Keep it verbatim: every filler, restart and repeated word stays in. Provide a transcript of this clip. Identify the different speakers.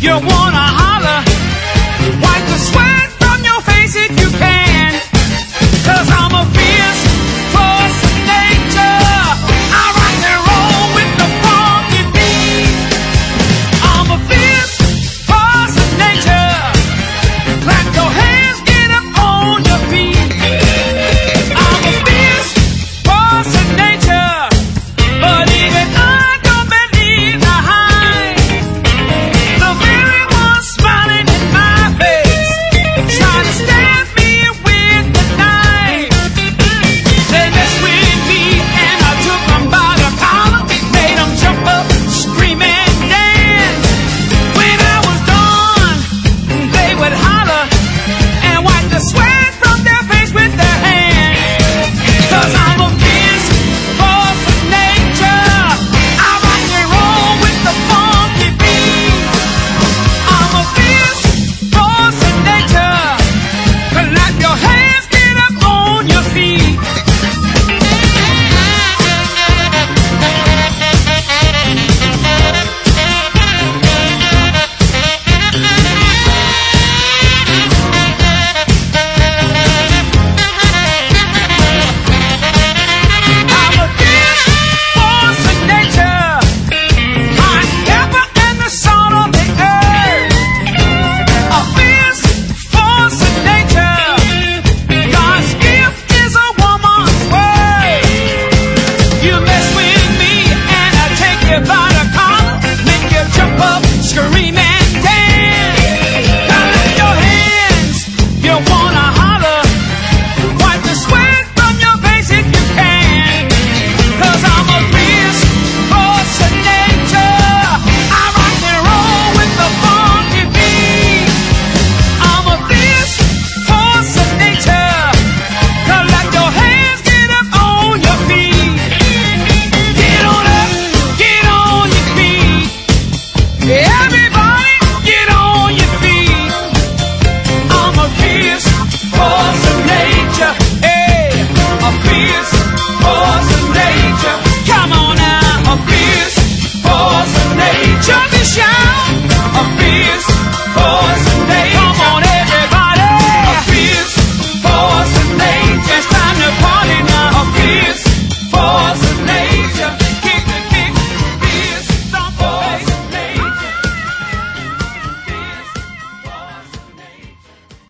Speaker 1: You wanna holler, wipe the sweat from your face if you can. 'Cause I'm a fierce force of nature. I rock and roll with the funky beat. I'm a fierce force of nature. Clap your hands, get up on your feet. I'm a fierce force of nature. But even I don't believe the hype. The very one smiling in my face, trying to stand